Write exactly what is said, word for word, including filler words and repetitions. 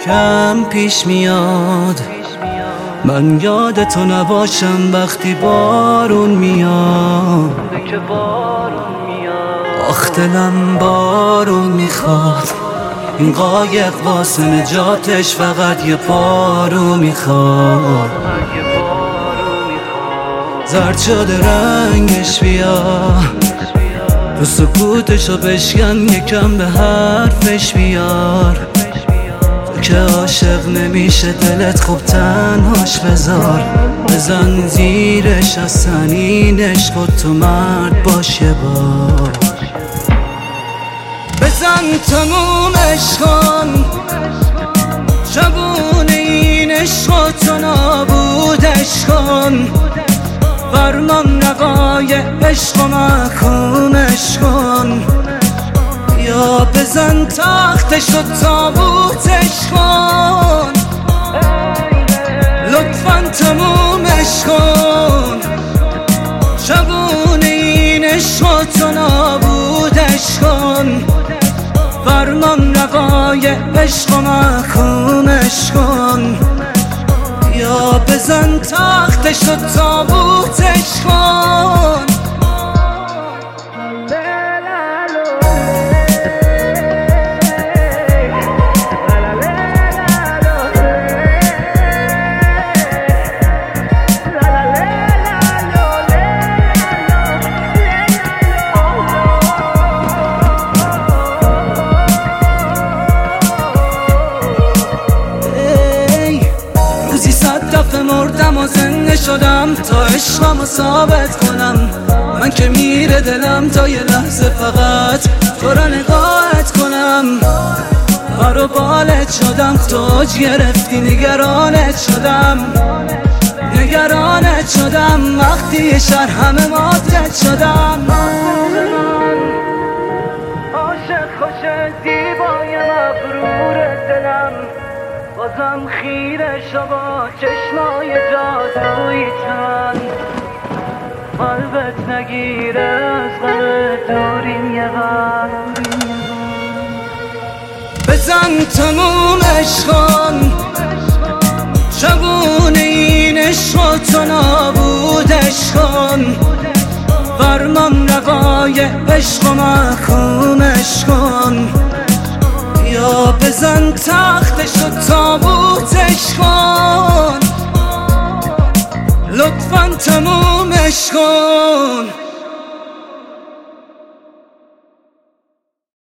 کم پیش میاد، من یادتو نباشم وقتی بارون میاد. آخ دلم بارون میخواد، این قایق واسه نجاتش فقط یه پارو میخواد. زرد شده رنگش بیا، تو سکوتشو بشکن یکم به حرفش بیار. تو که عاشق نمیشه دلت خوب تنهاش بذار، بزن زیرش از سنینش خود تو مرد باش یه بار. بزن تمومش کن، شبونه این عشق تو نابودش کن. فرمان نقای عشق و محکومش کن، یا بزن تختش و تابوتش کن. لطفاً تمومش کن، شبونه این عشق تو نابودش کن. فرمان نقای عشق و محکومش کن، یا بزن تختش و تابوتش کن. مردم و زنده شدم تا عشقمو ثابت کنم. من که میره دلم تا یه لحظه فقط تو را نگاهت کنم. پر و بالت شدم توج گرفتی، نگرانت شدم نگرانت شدم وقتی یه شهر همه ماتت شدم. عاشق خوش زیبای مغرور دلم، بازم خیره شو با چشمای جادویی چند. قلبت نگیره از غم دوریم یه بر. بزن تمومش کن، شبونه این عشق تو نابودش کن. فرمان نقای عشق و محکومش کن، یا بزن تختش و تابوتش کن. لطفاً تمومش کن.